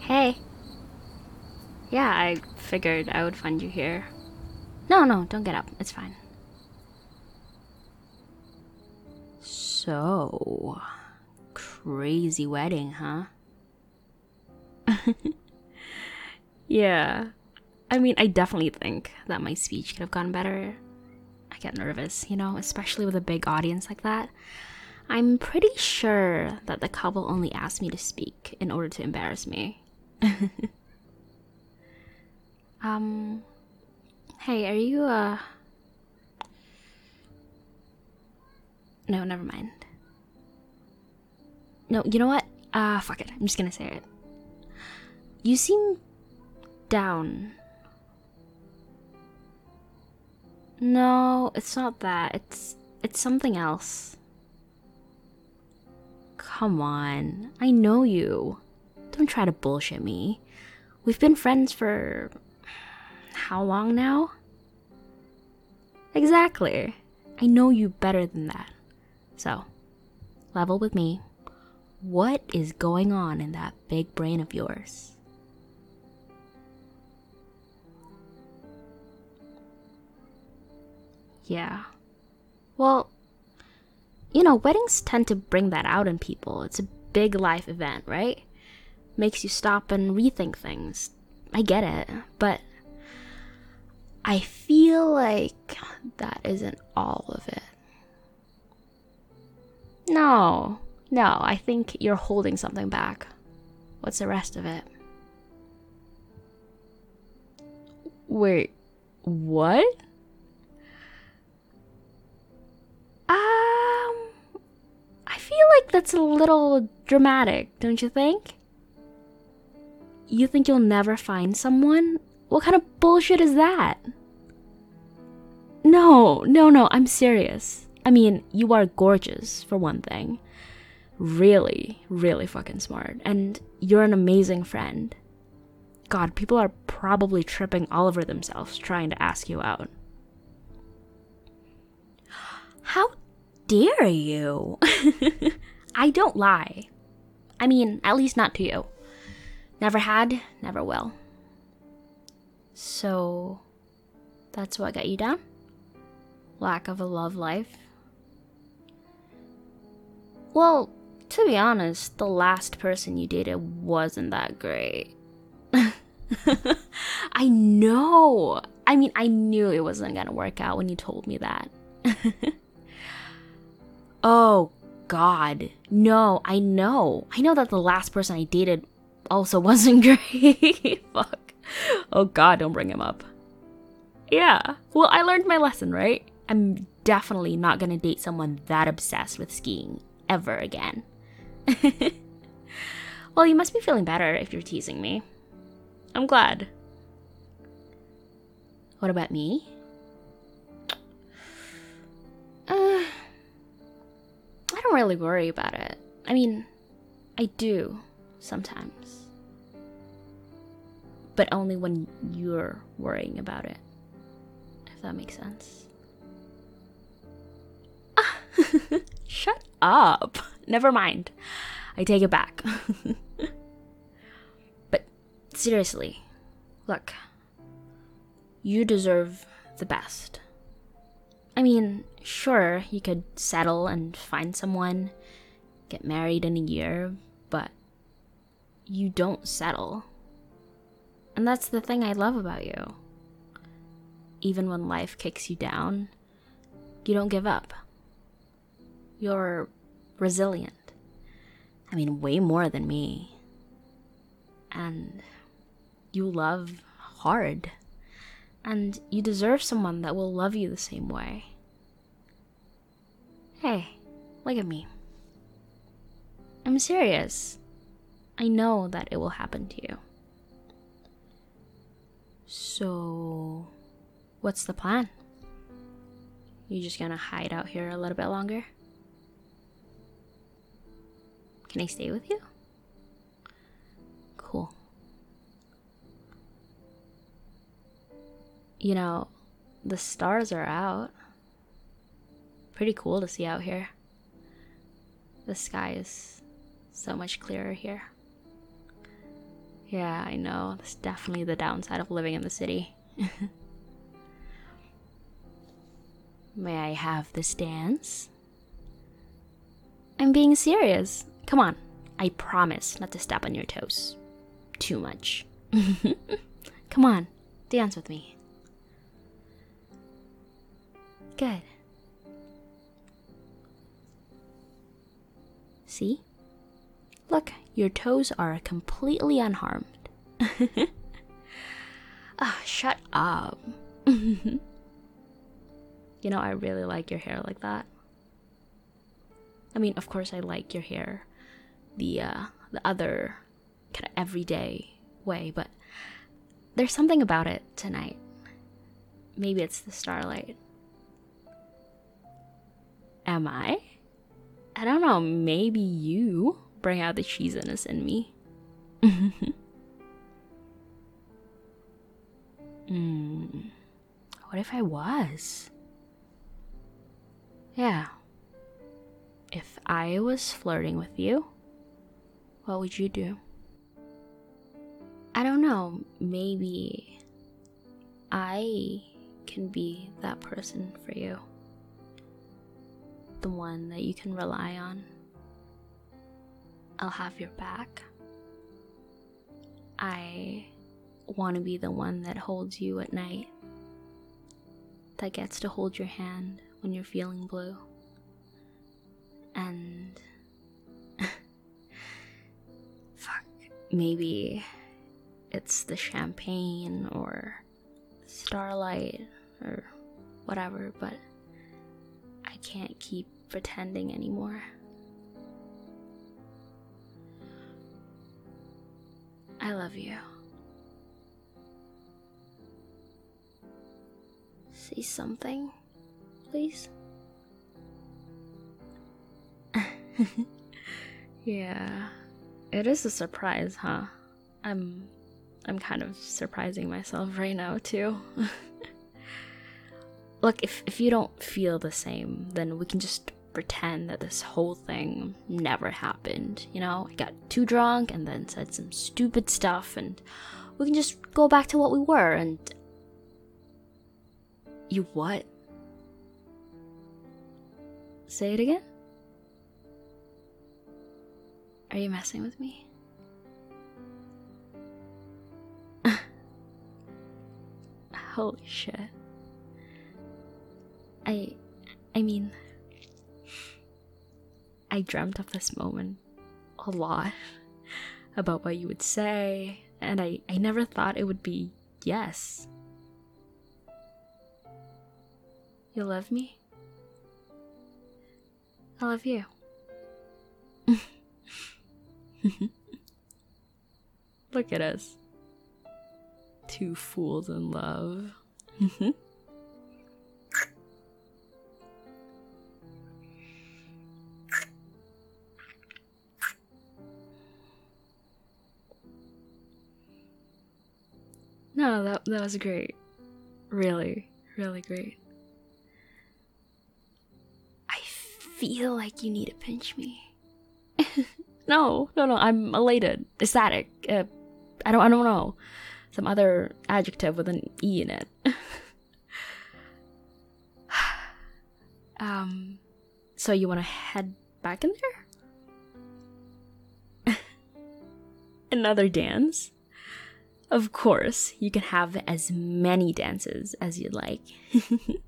Hey. Yeah, I figured I would find you here. No, don't get up. It's fine. So, crazy wedding, huh? Yeah. I mean, I definitely think that my speech could have gone better. I get nervous, especially with a big audience like that. I'm pretty sure that the couple only asked me to speak in order to embarrass me. Um, hey, are you, No, never mind. No, you know what? Fuck it. I'm just gonna say it. You seem down. No, it's not that. It's something else. Come on. I know you. Don't try to bullshit me. We've been friends for how long now? Exactly. I know you better than that. So, level with me. What is going on in that big brain of yours? Yeah. Well, weddings tend to bring that out in people. It's a big life event, right? Makes you stop and rethink things. I get it, but I feel like that isn't all of it. No, I think you're holding something back. What's the rest of it? Wait, what? I feel like that's a little dramatic, don't you think? You think you'll never find someone? What kind of bullshit is that? No, I'm serious. I mean, you are gorgeous, for one thing. Really, really fucking smart. And you're an amazing friend. God, people are probably tripping all over themselves trying to ask you out. How dare you? I don't lie. I mean, at least not to you. Never had, never will. So, that's what got you down? Lack of a love life? Well, to be honest, the last person you dated wasn't that great. I know. I mean, I knew it wasn't gonna work out when you told me that. Oh, God. No, I know. I know that the last person I dated also wasn't great. Fuck. Oh, God, don't bring him up. Yeah. Well, I learned my lesson, right? I'm definitely not gonna date someone that obsessed with skiing ever again. Well, you must be feeling better if you're teasing me. I'm glad. What about me? I don't really worry about it. I mean, I do sometimes. But only when you're worrying about it. If that makes sense. Shut up. Never mind. I take it back. But seriously, look. You deserve the best. I mean, sure, you could settle and find someone, get married in a year, but you don't settle. And that's the thing I love about you. Even when life kicks you down, you don't give up. You're resilient. I mean, way more than me. And you love hard. And you deserve someone that will love you the same way. Hey, look at me. I'm serious. I know that it will happen to you. So, what's the plan? You just gonna hide out here a little bit longer? Can I stay with you? Cool. The stars are out. Pretty cool to see out here. The sky is so much clearer here. Yeah, I know. That's definitely the downside of living in the city. May I have this dance? I'm being serious. Come on. I promise not to step on your toes. Too much. Come on, dance with me. Good. See? Look, your toes are completely unharmed. Ah, shut up. You know, I really like your hair like that. I mean, of course I like your hair the other kind of everyday way, but there's something about it tonight. Maybe it's the starlight. Am I? I don't know, maybe you bring out the cheesiness in me. What if I was? Yeah. If I was flirting with you, what would you do? I don't know, maybe I can be that person for you. The one that you can rely on. I'll have your back. I want to be the one that holds you at night. That gets to hold your hand when you're feeling blue. And fuck, maybe it's the champagne or starlight or whatever, but I can't keep pretending anymore. I love you. Say something, please. Yeah, it is a surprise, huh? I'm kind of surprising myself right now too. Look, if you don't feel the same, then we can just pretend that this whole thing never happened. You know, I got too drunk and then said some stupid stuff, and we can just go back to what we were. And you what? Say it again? Are you messing with me? Holy shit. I mean, I dreamt of this moment a lot about what you would say, and I never thought it would be yes. You love me? I love you. Look at us. Two fools in love. No, that was great. Really, really great. I feel like you need to pinch me. No, I'm elated, ecstatic. I don't know. Some other adjective with an E in it. So you want to head back in there? Another dance? Of course, you can have as many dances as you'd like.